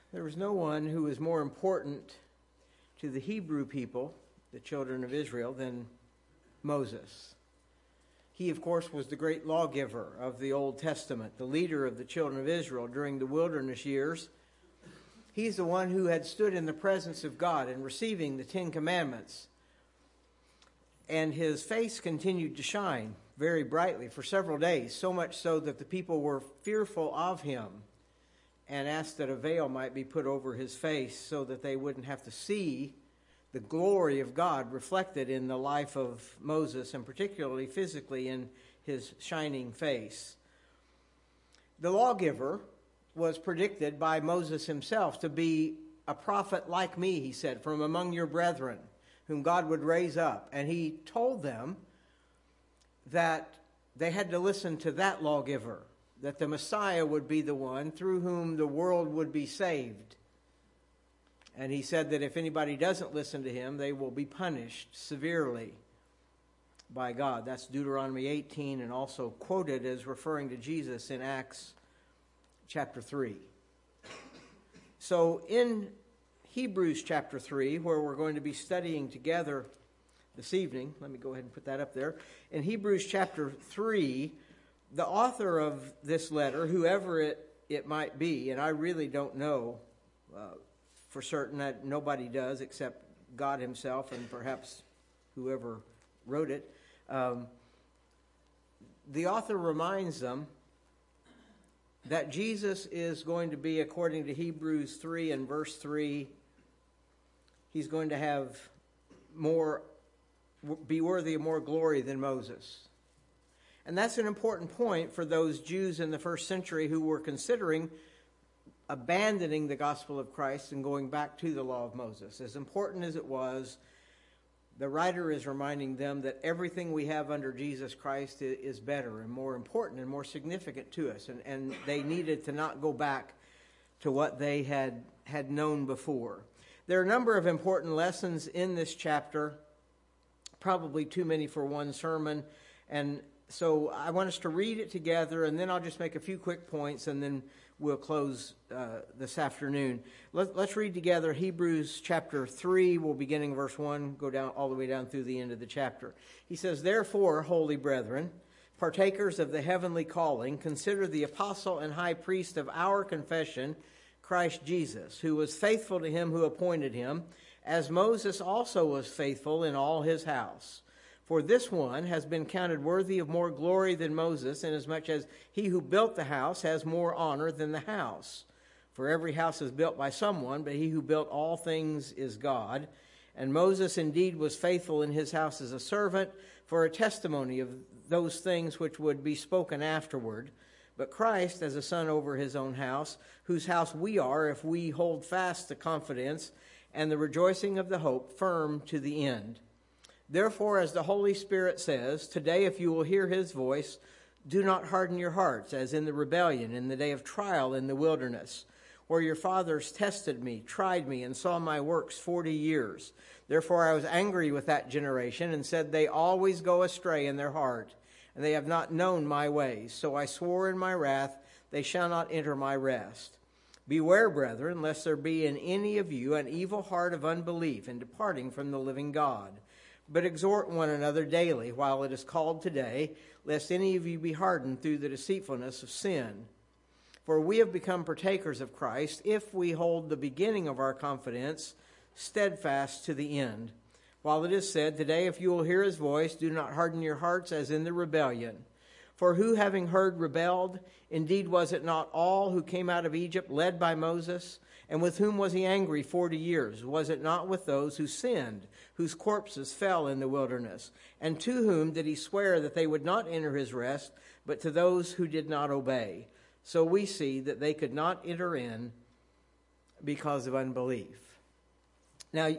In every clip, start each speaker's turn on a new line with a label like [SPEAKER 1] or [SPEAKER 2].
[SPEAKER 1] There was no one who was more important to the Hebrew people, the children of Israel, than Moses. He, of course, was the great lawgiver of the Old Testament, the leader of the children of Israel during the wilderness years. He's the one who had stood in the presence of God and receiving the Ten Commandments. And his face continued to shine very brightly for several days, so much so that the people were fearful of him and asked that a veil might be put over his face so that they wouldn't have to see the glory of God reflected in the life of Moses, and particularly physically in his shining face. The lawgiver was predicted by Moses himself to be a prophet like me, he said, from among your brethren, whom God would raise up. And he told them that they had to listen to that lawgiver, that the Messiah would be the one through whom the world would be saved. And he said that if anybody doesn't listen to him, they will be punished severely by God. That's Deuteronomy 18, and also quoted as referring to Jesus in Acts chapter 3. So in Hebrews chapter 3, where we're going to be studying together this evening, let me go ahead and put that up there. In Hebrews chapter 3, the author of this letter, whoever it might be, and I really don't know for certain, that nobody does except God himself and perhaps whoever wrote it, the author reminds them that Jesus is going to be, according to Hebrews 3 and verse 3, he's going to be worthy of more glory than Moses. And that's an important point for those Jews in the first century who were considering abandoning the gospel of Christ and going back to the law of Moses. As important as it was, the writer is reminding them that everything we have under Jesus Christ is better and more important and more significant to us. And they needed to not go back to what they had known before. There are a number of important lessons in this chapter, probably too many for one sermon. And so I want us to read it together, and then I'll just make a few quick points, and then we'll close this afternoon. Let's read together Hebrews chapter 3. We'll beginning verse 1, go down all the way down through the end of the chapter. He says, "Therefore, holy brethren, partakers of the heavenly calling, consider the apostle and high priest of our confession, Christ Jesus, who was faithful to him who appointed him, as Moses also was faithful in all his house. For this one has been counted worthy of more glory than Moses, inasmuch as he who built the house has more honor than the house. For every house is built by someone, but he who built all things is God. And Moses indeed was faithful in his house as a servant, for a testimony of those things which would be spoken afterward. But Christ as a son over his own house, whose house we are, if we hold fast the confidence and the rejoicing of the hope firm to the end. Therefore, as the Holy Spirit says, today if you will hear his voice, do not harden your hearts, as in the rebellion, in the day of trial in the wilderness, where your fathers tested me, tried me, and saw my works 40 years. Therefore I was angry with that generation, and said, they always go astray in their heart, and they have not known my ways. So I swore in my wrath, they shall not enter my rest. Beware, brethren, lest there be in any of you an evil heart of unbelief in departing from the living God. But exhort one another daily, while it is called today, lest any of you be hardened through the deceitfulness of sin. For we have become partakers of Christ, if we hold the beginning of our confidence steadfast to the end. While it is said, today if you will hear his voice, do not harden your hearts as in the rebellion. For who having heard rebelled? Indeed, was it not all who came out of Egypt led by Moses? And with whom was he angry 40 years? Was it not with those who sinned, whose corpses fell in the wilderness? And to whom did he swear that they would not enter his rest, but to those who did not obey? So we see that they could not enter in because of unbelief." Now,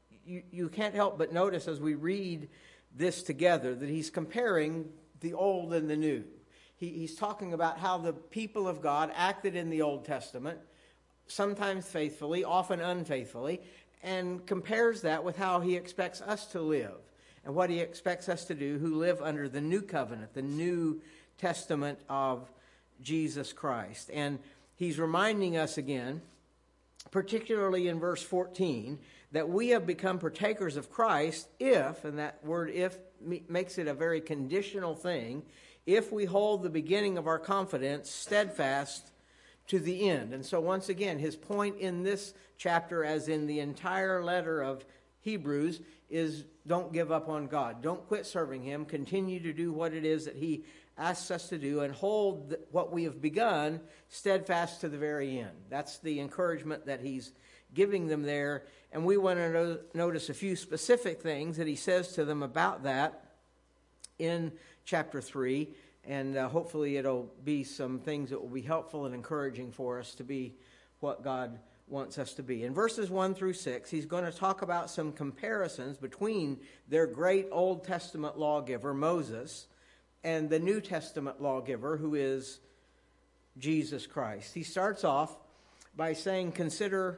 [SPEAKER 1] you can't help but notice as we read this together that he's comparing the old and the new. He's talking about how the people of God acted in the Old Testament, sometimes faithfully, often unfaithfully, and compares that with how he expects us to live and what he expects us to do who live under the new covenant, the new testament of Jesus Christ. And he's reminding us again particularly in verse 14, that we have become partakers of Christ if, and that word if makes it a very conditional thing, if we hold the beginning of our confidence steadfast to the end. And so once again, his point in this chapter, as in the entire letter of Hebrews, is don't give up on God. Don't quit serving him. Continue to do what it is that he asks us to do and hold what we have begun steadfast to the very end. That's the encouragement that he's giving them there. And we want to notice a few specific things that he says to them about that in chapter 3. And hopefully it'll be some things that will be helpful and encouraging for us to be what God wants us to be. In verses 1 through 6, he's going to talk about some comparisons between their great Old Testament lawgiver, Moses, and the New Testament lawgiver, who is Jesus Christ. He starts off by saying, consider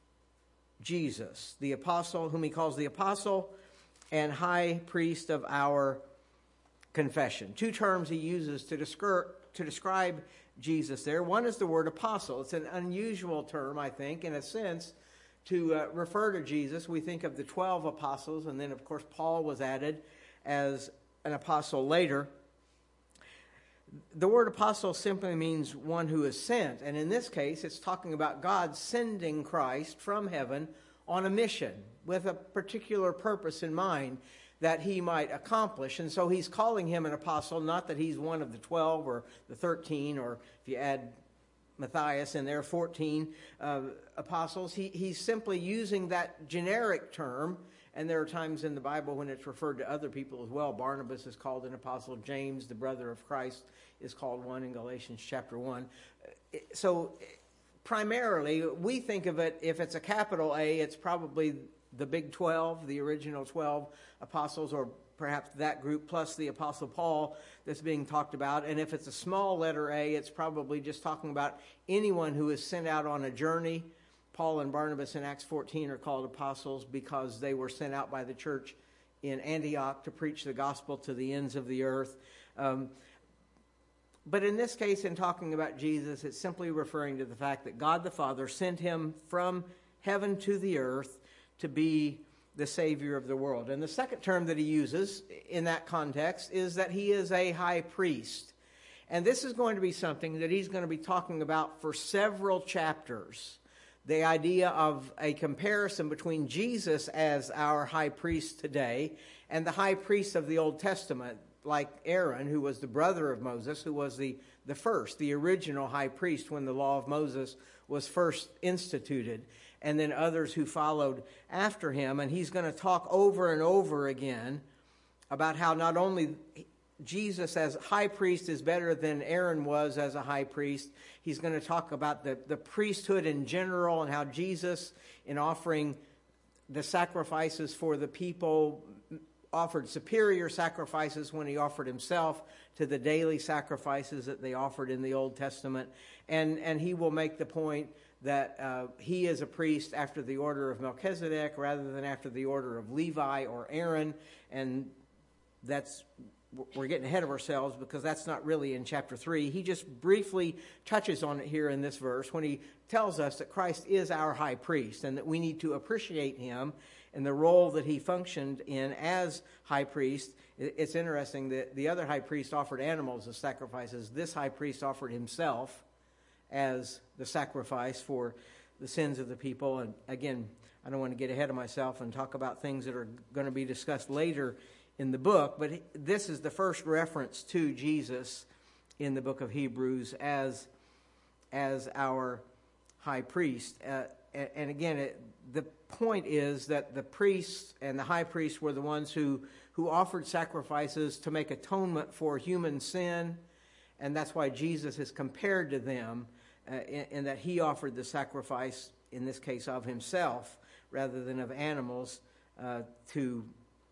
[SPEAKER 1] Jesus, the apostle, whom he calls the apostle and high priest of our confession. Two terms he uses to describe Jesus there. One is the word apostle. It's an unusual term, I think, in a sense, to refer to Jesus. We think of the 12 apostles, and then, of course, Paul was added as an apostle later. The word apostle simply means one who is sent, and in this case, it's talking about God sending Christ from heaven on a mission with a particular purpose in mind that he might accomplish. And so he's calling him an apostle, not that he's one of the 12 or the 13, or if you add Matthias in there, 14 apostles. He's simply using that generic term, and there are times in the Bible when it's referred to other people as well. Barnabas is called an apostle. James, the brother of Christ, is called one in Galatians chapter 1. So primarily, we think of it, if it's a capital A, it's probably the big 12, the original 12 apostles, or perhaps that group plus the Apostle Paul that's being talked about. And if it's a small letter A, it's probably just talking about anyone who is sent out on a journey. Paul and Barnabas in Acts 14 are called apostles because they were sent out by the church in Antioch to preach the gospel to the ends of the earth. But in this case, in talking about Jesus, it's simply referring to the fact that God the Father sent him from heaven to the earth to be the Savior of the world. And the second term that he uses in that context is that he is a high priest. And this is going to be something that he's going to be talking about for several chapters. The idea of a comparison between Jesus as our high priest today and the high priest of the Old Testament, like Aaron, who was the brother of Moses, who was the original high priest when the law of Moses was first instituted, and then others who followed after him. And he's going to talk over and over again about how not only Jesus as high priest is better than Aaron was as a high priest, he's going to talk about the priesthood in general and how Jesus, in offering the sacrifices for the people, offered superior sacrifices when he offered himself to the daily sacrifices that they offered in the Old Testament. And he will make the point that he is a priest after the order of Melchizedek rather than after the order of Levi or Aaron. And we're getting ahead of ourselves because that's not really in chapter 3. He just briefly touches on it here in this verse when he tells us that Christ is our high priest and that we need to appreciate him and the role that he functioned in as high priest. It's interesting that the other high priest offered animals as sacrifices. This high priest offered himself as the sacrifice for the sins of the people. And again, I don't want to get ahead of myself and talk about things that are going to be discussed later in the book, but this is the first reference to Jesus in the book of Hebrews as our high priest. And again, the point is that the priests and the high priests were the ones who offered sacrifices to make atonement for human sin, and that's why Jesus is compared to them in that he offered the sacrifice, in this case of himself, rather than of animals, to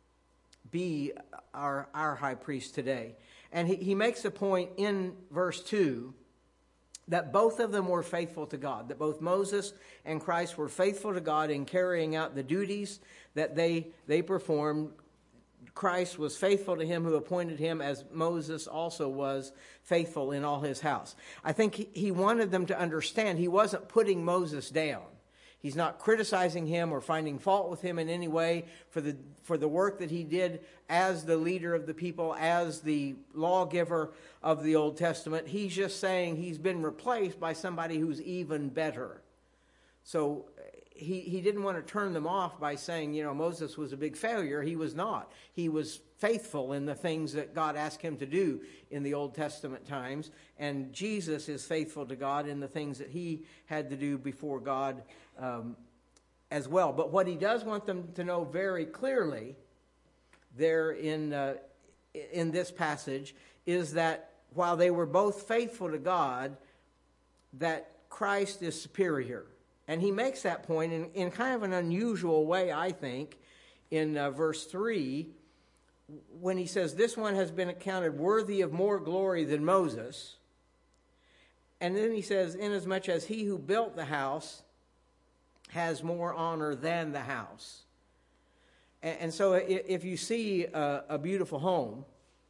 [SPEAKER 1] be our high priest today. And he makes a point in verse 2 that both of them were faithful to God, that both Moses and Christ were faithful to God in carrying out the duties that they performed. Christ was faithful to him who appointed him, as Moses also was faithful in all his house. I think he wanted them to understand he wasn't putting Moses down. He's not criticizing him or finding fault with him in any way for the work that he did as the leader of the people, as the lawgiver of the Old Testament. He's just saying he's been replaced by somebody who's even better. So he didn't want to turn them off by saying, Moses was a big failure. He was not. He was faithful in the things that God asked him to do in the Old Testament times. And Jesus is faithful to God in the things that he had to do before God as well. But what he does want them to know very clearly there in this passage is that while they were both faithful to God, that Christ is superior. And he makes that point in kind of an unusual way, I think, in verse 3, when he says, this one has been accounted worthy of more glory than Moses. And then he says, inasmuch as he who built the house has more honor than the house. And so if you see a beautiful home,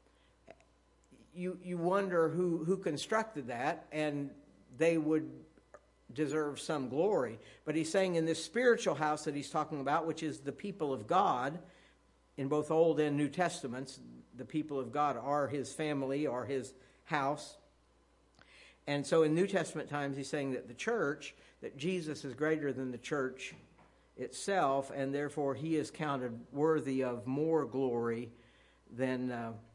[SPEAKER 1] you wonder who constructed that, and they would deserve some glory. But he's saying in this spiritual house that he's talking about, which is the people of God, in both Old and New Testaments, the people of God are his family or his house. And so in New Testament times, he's saying that the church, that Jesus is greater than the church itself, and therefore he is counted worthy of more glory than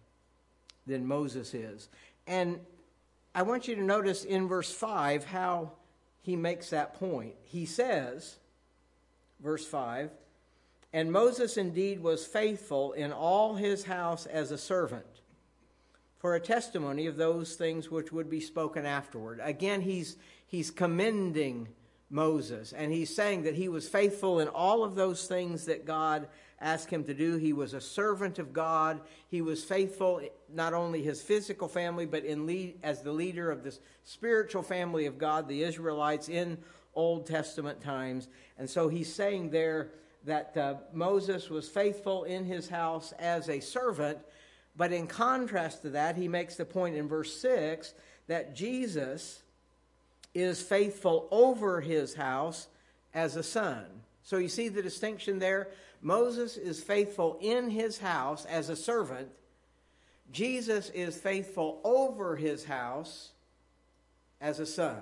[SPEAKER 1] Moses is. And I want you to notice in verse 5 how he makes that point. He says, verse 5, and Moses indeed was faithful in all his house as a servant, for a testimony of those things which would be spoken afterward. Again, he's commending Moses, and he's saying that he was faithful in all of those things that God asked him to do. He was a servant of God. He was faithful, not only his physical family, but as the leader of this spiritual family of God, the Israelites in Old Testament times. And so he's saying there that Moses was faithful in his house as a servant, but in contrast to that, he makes the point in verse 6 that Jesus is faithful over his house as a son. So you see the distinction there? Moses is faithful in his house as a servant. Jesus is faithful over his house as a son.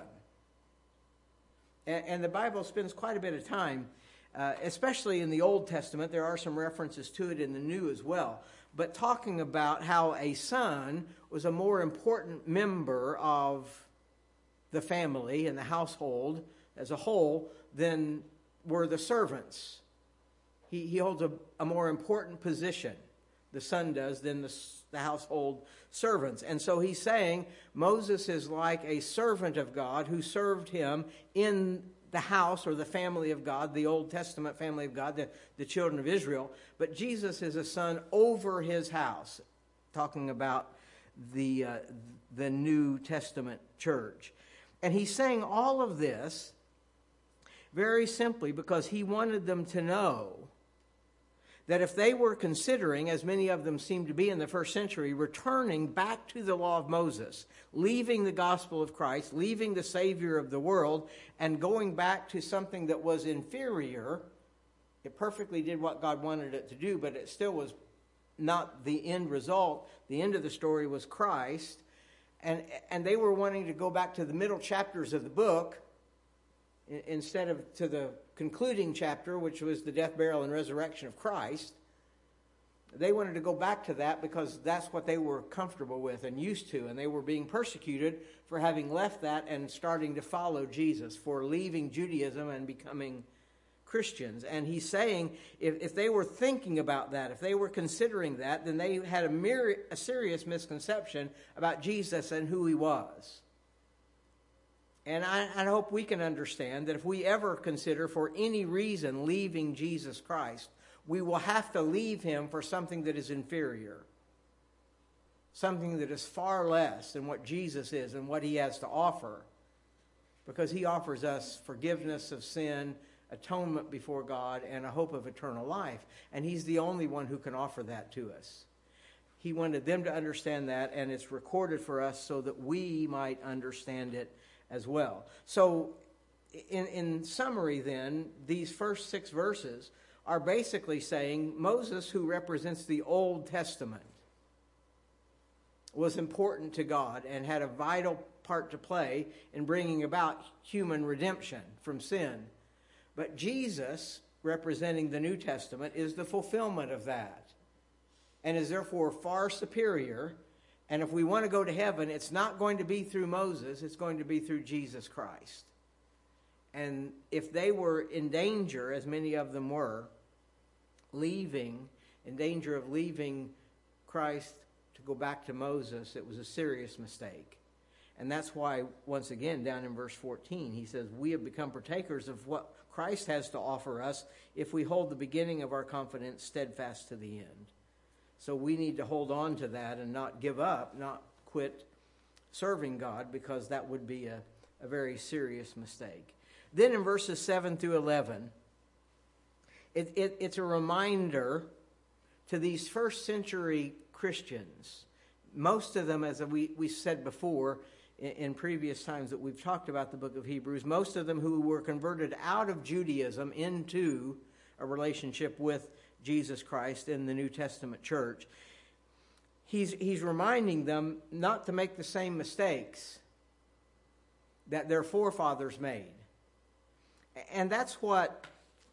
[SPEAKER 1] And the Bible spends quite a bit of time, especially in the Old Testament. There are some references to it in the New as well. But talking about how a son was a more important member of the family and the household as a whole than were the servants. He holds a more important position, the son does, than the household servants. And so he's saying Moses is like a servant of God who served him in the house or the family of God, the Old Testament family of God, the children of Israel. But Jesus is a son over his house, talking about the New Testament church. And he's saying all of this very simply because he wanted them to know that if they were considering, as many of them seemed to be in the first century, returning back to the law of Moses, leaving the gospel of Christ, leaving the Savior of the world, and going back to something that was inferior, it perfectly did what God wanted it to do, but it still was not the end result. The end of the story was Christ. And they were wanting to go back to the middle chapters of the book instead of to the concluding chapter, which was the death, burial, and resurrection of Christ. They wanted to go back to that because that's what they were comfortable with and used to. And they were being persecuted for having left that and starting to follow Jesus, for leaving Judaism and becoming Christians. And he's saying if they were thinking about that, if they were considering that, then they had a serious misconception about Jesus and who he was. And I hope we can understand that if we ever consider for any reason leaving Jesus Christ, we will have to leave him for something that is inferior, something that is far less than what Jesus is and what he has to offer, because he offers us forgiveness of sin, atonement before God, and a hope of eternal life. And he's the only one who can offer that to us. He wanted them to understand that, and it's recorded for us so that we might understand it as well. So in summary then, these first 6 verses are basically saying Moses, who represents the Old Testament, was important to God and had a vital part to play in bringing about human redemption from sin. But Jesus, representing the New Testament, is the fulfillment of that and is therefore far superior. And if we want to go to heaven, it's not going to be through Moses, it's going to be through Jesus Christ. And if they were in danger, as many of them were, in danger of leaving Christ to go back to Moses, it was a serious mistake. And that's why, once again, down in verse 14, he says, we have become partakers of what Christ has to offer us if we hold the beginning of our confidence steadfast to the end. So we need to hold on to that and not give up, not quit serving God, because that would be a very serious mistake. Then in verses 7 through 11, it's a reminder to these first century Christians. Most of them, as we said before in previous times that we've talked about the book of Hebrews, most of them who were converted out of Judaism into a relationship with Jesus Christ in the New Testament church. He's reminding them not to make the same mistakes that their forefathers made. And that's what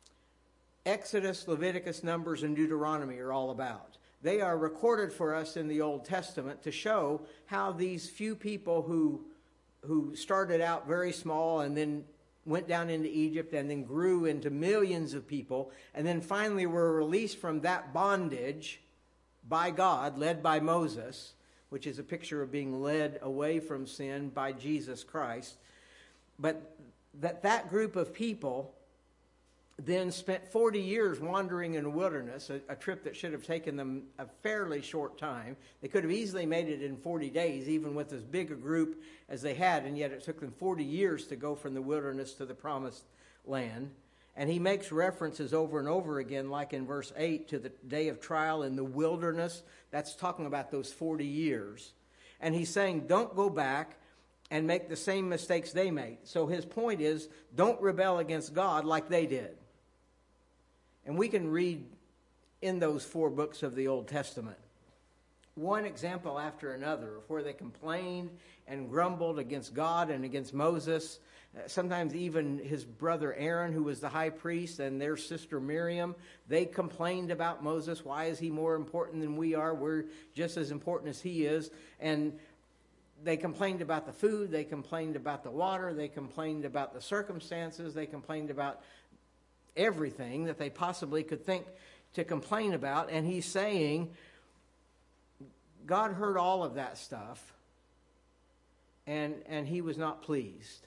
[SPEAKER 1] Exodus, Leviticus, Numbers, and Deuteronomy are all about. They are recorded for us in the Old Testament to show how these few people who started out very small and then went down into Egypt and then grew into millions of people and then finally were released from that bondage by God, led by Moses, which is a picture of being led away from sin by Jesus Christ. But that group of people then spent 40 years wandering in the wilderness, a trip that should have taken them a fairly short time. They could have easily made it in 40 days, even with as big a group as they had, and yet it took them 40 years to go from the wilderness to the promised land. And he makes references over and over again, like in verse 8, to the day of trial in the wilderness. That's talking about those 40 years. And he's saying, don't go back and make the same mistakes they made. So his point is, don't rebel against God like they did. And we can read in those 4 books of the Old Testament one example after another of where they complained and grumbled against God and against Moses. Sometimes even his brother Aaron, who was the high priest, and their sister Miriam, they complained about Moses. Why is he more important than we are? We're just as important as he is. And they complained about the food, they complained about the water, they complained about the circumstances, they complained about everything that they possibly could think to complain about. And he's saying God heard all of that stuff, and he was not pleased.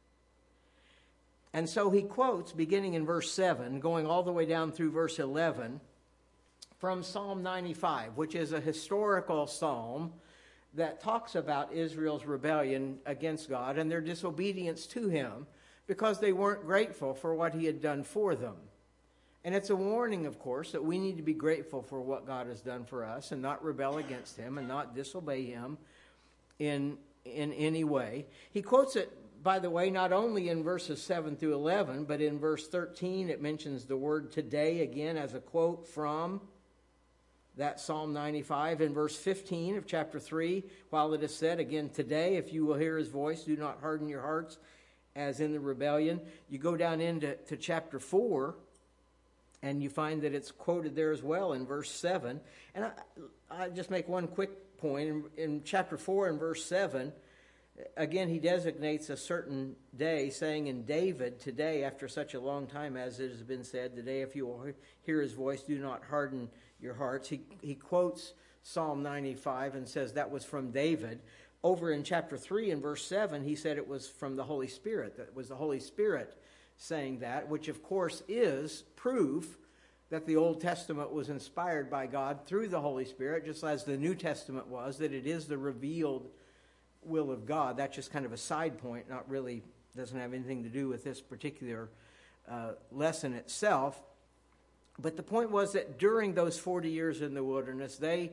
[SPEAKER 1] And so he quotes, beginning in verse 7, going all the way down through verse 11, from Psalm 95, which is a historical psalm that talks about Israel's rebellion against God and their disobedience to him because they weren't grateful for what he had done for them. And it's a warning, of course, that we need to be grateful for what God has done for us and not rebel against him and not disobey him in any way. He quotes it, by the way, not only in verses 7 through 11, but in verse 13 it mentions the word today again as a quote from that Psalm 95. In verse 15 of chapter 3, while it is said, again, today, if you will hear his voice, do not harden your hearts as in the rebellion. You go down into chapter 4, and you find that it's quoted there as well in verse 7. And I just make one quick point. In chapter 4 and verse 7, again, he designates a certain day, saying in David, today, after such a long time as it has been said, today, if you will hear his voice, do not harden your hearts. He quotes Psalm 95 and says that was from David. Over in chapter 3 and verse 7, he said it was from the Holy Spirit. That was the Holy Spirit saying that, which of course is proof that the Old Testament was inspired by God through the Holy Spirit, just as the New Testament was, that it is the revealed will of God. That's just kind of a side point, not really, doesn't have anything to do with this particular lesson itself. But the point was that during those 40 years in the wilderness, they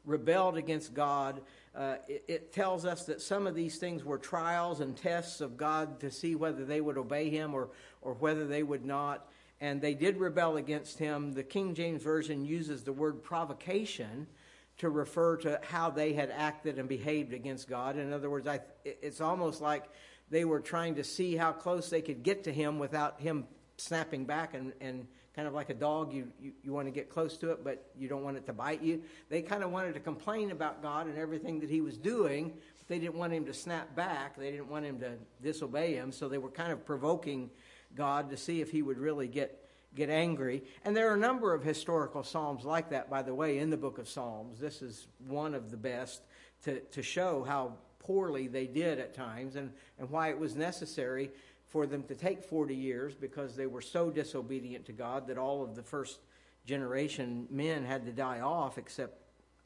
[SPEAKER 1] rebelled against God. It tells us that some of these things were trials and tests of God to see whether they would obey him or whether they would not. And they did rebel against him. The King James Version uses the word provocation to refer to how they had acted and behaved against God. In other words, it's almost like they were trying to see how close they could get to him without him snapping back, and kind of like a dog, you want to get close to it, but you don't want it to bite you. They kind of wanted to complain about God and everything that he was doing, but they didn't want him to snap back. They didn't want him to disobey him, so they were kind of provoking God to see if he would really get angry. And there are a number of historical psalms like that, by the way, in the book of Psalms. This is one of the best to show how poorly they did at times and why it was necessary for them to take 40 years, because they were so disobedient to God that all of the first generation men had to die off except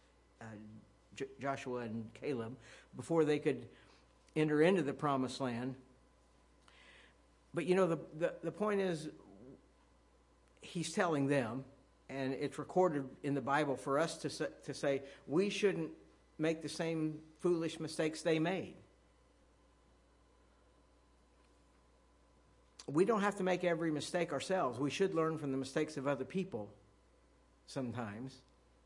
[SPEAKER 1] Joshua and Caleb before they could enter into the promised land. But the point is, he's telling them, and it's recorded in the Bible for us to say we shouldn't make the same foolish mistakes they made. We don't have to make every mistake ourselves. We should learn from the mistakes of other people sometimes.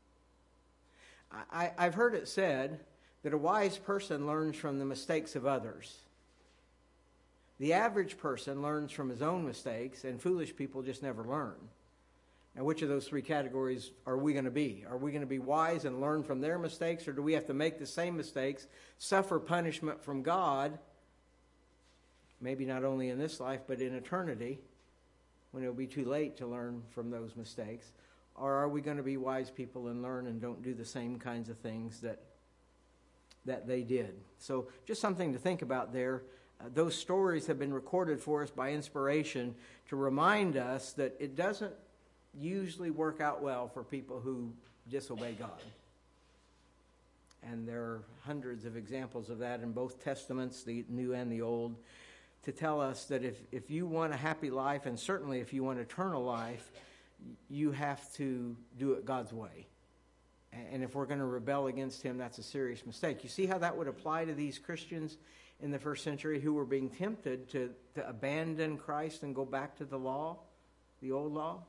[SPEAKER 1] I've heard it said that a wise person learns from the mistakes of others. The average person learns from his own mistakes, and foolish people just never learn. Now, which of those three categories are we going to be? Are we going to be wise and learn from their mistakes, or do we have to make the same mistakes, suffer punishment from God, maybe not only in this life, but in eternity, when it will be too late to learn from those mistakes? Or are we going to be wise people and learn and don't do the same kinds of things that they did? So just something to think about there. Those stories have been recorded for us by inspiration to remind us that it doesn't usually work out well for people who disobey God. And there are hundreds of examples of that in both Testaments, the New and the Old, to tell us that if you want a happy life, and certainly if you want eternal life, you have to do it God's way. And if we're going to rebel against him, that's a serious mistake. You see how that would apply to these Christians in the first century who were being tempted to abandon Christ and go back to the law, the old law?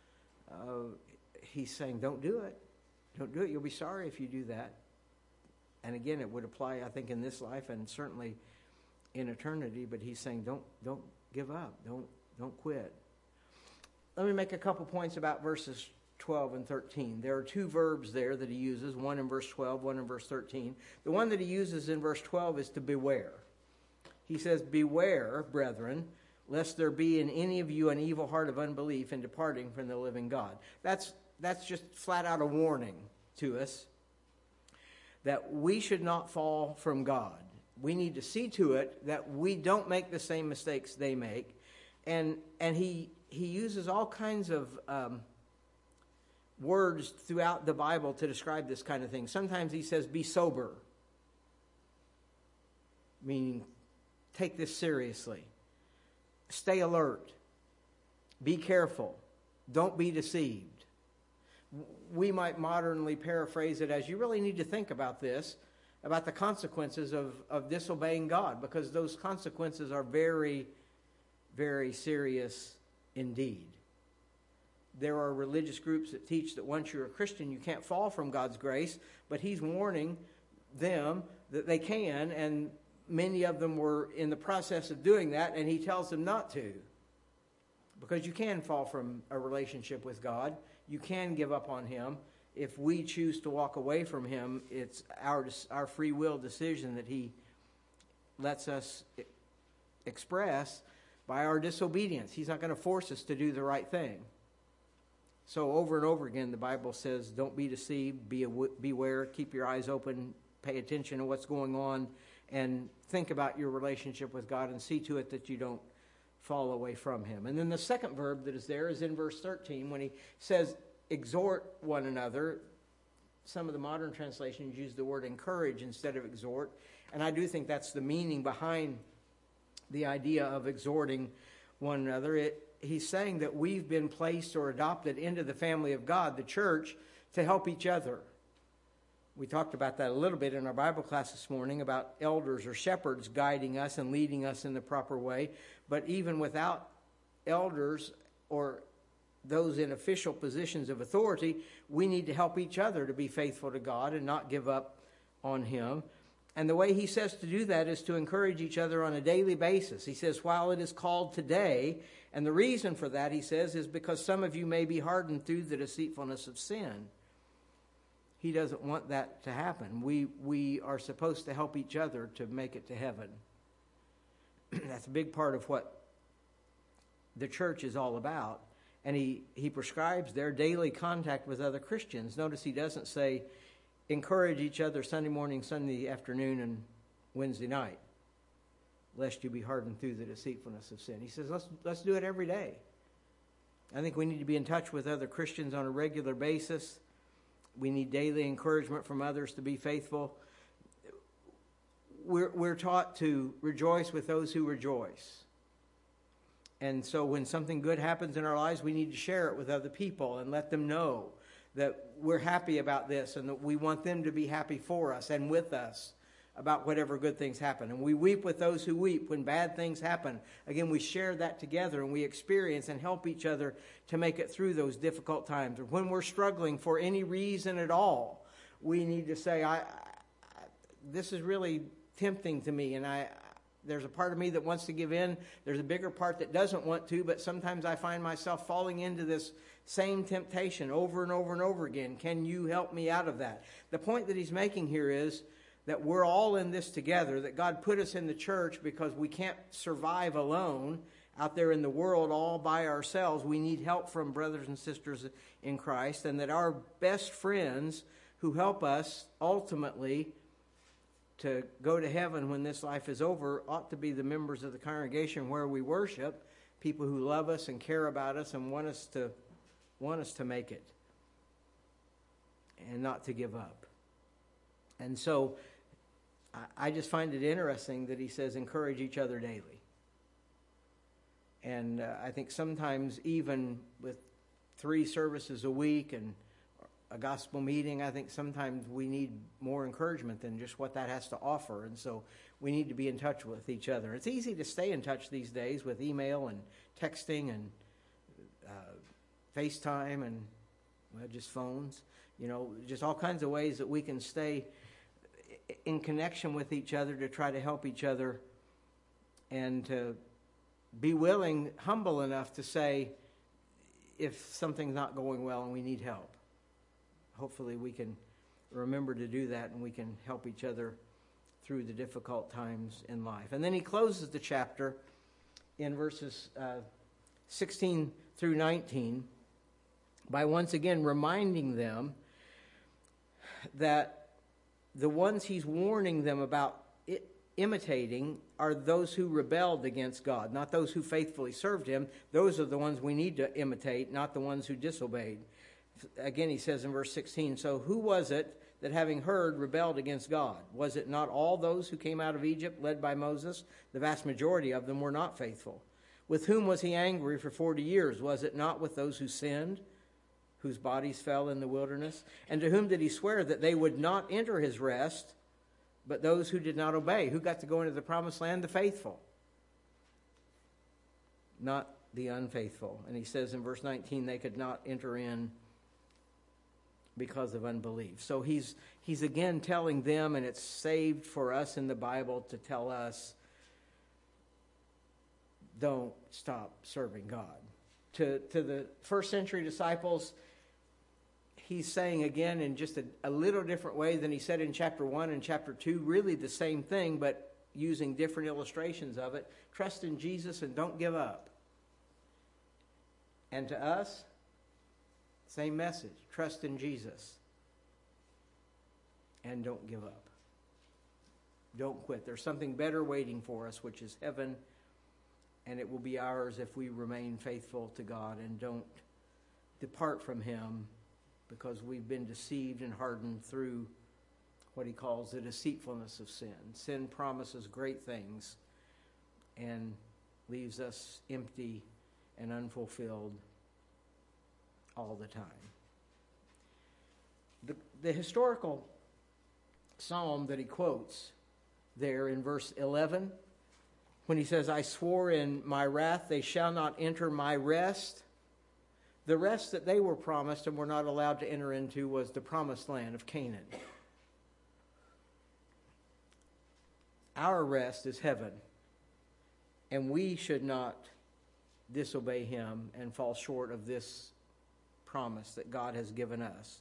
[SPEAKER 1] He's saying, don't do it. Don't do it. You'll be sorry if you do that. And again, it would apply, I think, in this life and certainly in eternity. But he's saying, don't give up. Don't quit. Let me make a couple points about verses 12 and 13. There are two verbs there that he uses, one in verse 12, one in verse 13. The one that he uses in verse 12 is to beware. He says, beware, brethren, lest there be in any of you an evil heart of unbelief in departing from the living God. That's just flat out a warning to us that we should not fall from God. We need to see to it that we don't make the same mistakes they make. And he uses all kinds of words throughout the Bible to describe this kind of thing. Sometimes he says, be sober, meaning take this seriously. Stay alert. Be careful. Don't be deceived. We might modernly paraphrase it as, you really need to think about this, about the consequences of disobeying God, because those consequences are very, very serious indeed. There are religious groups that teach that once you're a Christian, you can't fall from God's grace, but he's warning them that they can, and many of them were in the process of doing that, and he tells them not to. Because you can fall from a relationship with God. You can give up on him. If we choose to walk away from him, it's our free will decision that he lets us express by our disobedience. He's not going to force us to do the right thing. So over and over again, the Bible says, don't be deceived, beware, keep your eyes open, pay attention to what's going on, and think about your relationship with God and see to it that you don't fall away from him. And then the second verb that is there is in verse 13 when he says, exhort one another. Some of the modern translations use the word encourage instead of exhort. And I do think that's the meaning behind the idea of exhorting one another. He's saying that we've been placed or adopted into the family of God, the church, to help each other. We talked about that a little bit in our Bible class this morning about elders or shepherds guiding us and leading us in the proper way. But even without elders or those in official positions of authority, we need to help each other to be faithful to God and not give up on Him. And the way he says to do that is to encourage each other on a daily basis. He says, while it is called today, and the reason for that, he says, is because some of you may be hardened through the deceitfulness of sin. He doesn't want that to happen. We are supposed to help each other to make it to heaven. That's a big part of what the church is all about. And he prescribes their daily contact with other Christians. Notice he doesn't say, encourage each other Sunday morning, Sunday afternoon, and Wednesday night, lest you be hardened through the deceitfulness of sin. He says, let's do it every day. I think we need to be in touch with other Christians on a regular basis. We need daily encouragement from others to be faithful. We're taught to rejoice with those who rejoice. And so when something good happens in our lives, we need to share it with other people and let them know that we're happy about this and that we want them to be happy for us and with us about whatever good things happen. And we weep with those who weep when bad things happen. Again, we share that together and we experience and help each other to make it through those difficult times. Or when we're struggling for any reason at all, we need to say, this is really tempting to me, and there's a part of me that wants to give in. There's a bigger part that doesn't want to, but sometimes I find myself falling into this same temptation over and over and over again. Can you help me out of that? The point that he's making here is that we're all in this together, that God put us in the church because we can't survive alone out there in the world all by ourselves. We need help from brothers and sisters in Christ, and that our best friends who help us ultimately to go to heaven when this life is over ought to be the members of the congregation where we worship, people who love us and care about us and want us to make it and not to give up. And so I just find it interesting that he says encourage each other daily. And I think sometimes even with 3 services a week and a gospel meeting, I think sometimes we need more encouragement than just what that has to offer. And so we need to be in touch with each other. It's easy to stay in touch these days with email and texting and FaceTime and just phones. Just all kinds of ways that we can stay in connection with each other to try to help each other and to be willing, humble enough to say if something's not going well and we need help. Hopefully we can remember to do that and we can help each other through the difficult times in life. And then he closes the chapter in verses 16 through 19 by once again reminding them that the ones he's warning them about imitating are those who rebelled against God, not those who faithfully served him. Those are the ones we need to imitate, not the ones who disobeyed. Again, he says in verse 16, so who was it that having heard rebelled against God? Was it not all those who came out of Egypt led by Moses? The vast majority of them were not faithful. With whom was he angry for 40 years? Was it not with those who sinned, whose bodies fell in the wilderness? And to whom did he swear that they would not enter his rest, but those who did not obey? Who got to go into the promised land? The faithful, not the unfaithful. And he says in verse 19, they could not enter in because of unbelief. So he's again telling them, and it's saved for us in the Bible to tell us, don't stop serving God. To the first century disciples, he's saying again in just a little different way than he said in chapter 1 and chapter 2, really the same thing, but using different illustrations of it. Trust in Jesus and don't give up. And to us, same message. Trust in Jesus and don't give up. Don't quit. There's something better waiting for us, which is heaven, and it will be ours if we remain faithful to God and don't depart from him because we've been deceived and hardened through what he calls the deceitfulness of sin. Sin promises great things and leaves us empty and unfulfilled all the time. The historical psalm that he quotes there in verse 11, when he says, I swore in my wrath, they shall not enter my rest. The rest that they were promised and were not allowed to enter into was the promised land of Canaan. Our rest is heaven, and we should not disobey him and fall short of this promise that God has given us.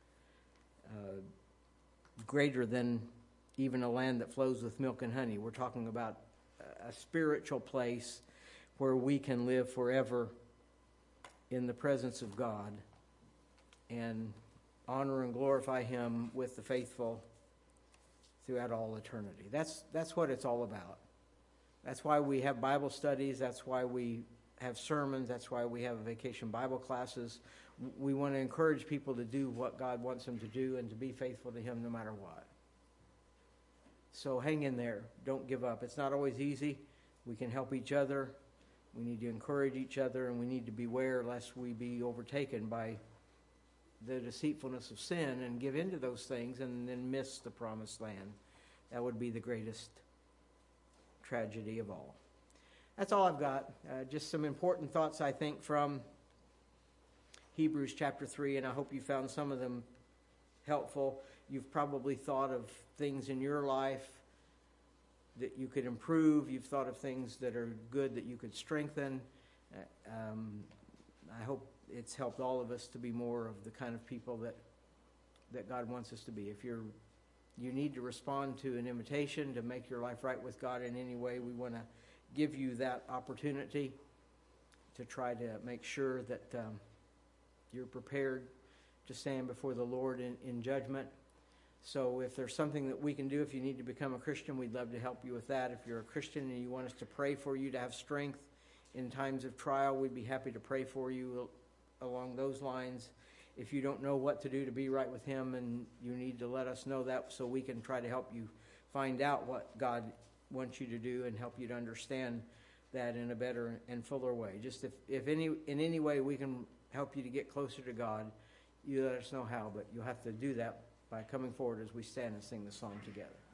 [SPEAKER 1] Greater than even a land that flows with milk and honey. We're talking about a spiritual place where we can live forever in the presence of God and honor and glorify him with the faithful throughout all eternity. That's what it's all about. That's why we have Bible studies. That's why we have sermons. That's why we have vacation Bible classes. We want to encourage people to do what God wants them to do and to be faithful to him no matter what. So hang in there. Don't give up. It's not always easy. We can help each other. We need to encourage each other, and we need to beware lest we be overtaken by the deceitfulness of sin and give into those things and then miss the promised land. That would be the greatest tragedy of all. That's all I've got. Just some important thoughts, I think, from Hebrews chapter 3, and I hope you found some of them helpful. You've probably thought of things in your life that you could improve. You've thought of things that are good that you could strengthen. I hope it's helped all of us to be more of the kind of people that God wants us to be. If you need to respond to an invitation to make your life right with God in any way, we want to give you that opportunity to try to make sure that you're prepared to stand before the Lord in judgment. So if there's something that we can do, if you need to become a Christian, we'd love to help you with that. If you're a Christian and you want us to pray for you to have strength in times of trial, we'd be happy to pray for you along those lines. If you don't know what to do to be right with him, and you need to let us know that so we can try to help you find out what God wants you to do and help you to understand that in a better and fuller way. Just if in any way we can help you to get closer to God, you let us know how, but you'll have to do that by coming forward as we stand and sing the song together.